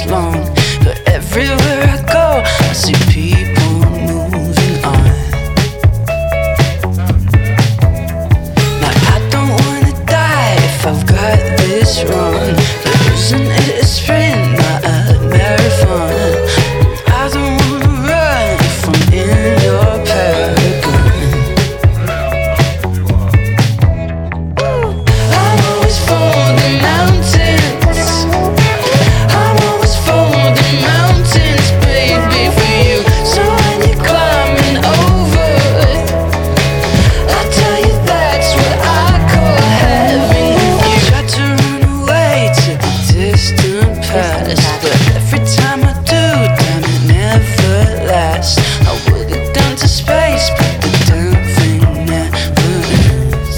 this long, but everywhere I go, I see people moving on. Now I don't wanna die if I've got this wrong, but isn't it a sprint, not a marathon? I don't wanna run if I'm in your paragon. I'm always folding mountains. I'm always folding mountains, baby, for you. So when you're climbing over, I'll tell you that's what I call heaven. You try to run away to the distant past, but every time I do, damn it never lasts. I would have done to space, but the damn thing never ends.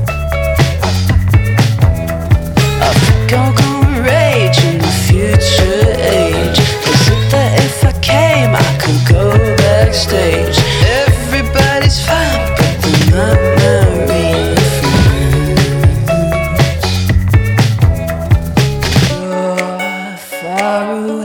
I think I'm gonna rage in the future age. Is it that if I came, I could go backstage? Everybody's fine, but they're not my real friends. You're far away.